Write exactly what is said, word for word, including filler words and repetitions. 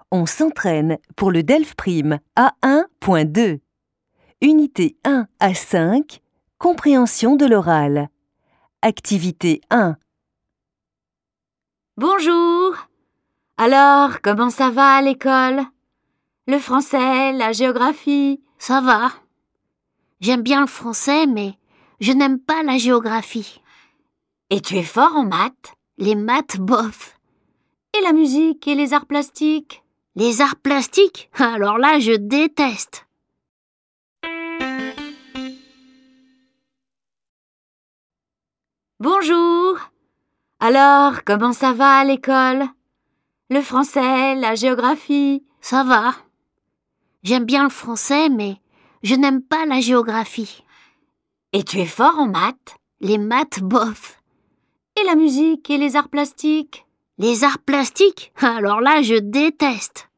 On s'entraîne pour le DELF-Prime A un point deux. Unité un à cinq, compréhension de l'oral. Activité un. Bonjour. Alors, comment ça va à l'école? Le français, la géographie? Ça va. J'aime bien le français, mais je n'aime pas la géographie. Et tu es fort en maths? Les maths, bof. Et la musique et les arts plastiques? Les arts plastiques? Alors là, je déteste. Bonjour. Alors, comment ça va à l'école? Le français, la géographie? Ça va. J'aime bien le français, mais je n'aime pas la géographie. Et tu es fort en maths? Les maths, bof. Et la musique et les arts plastiques? Les arts plastiques? Alors là, je déteste.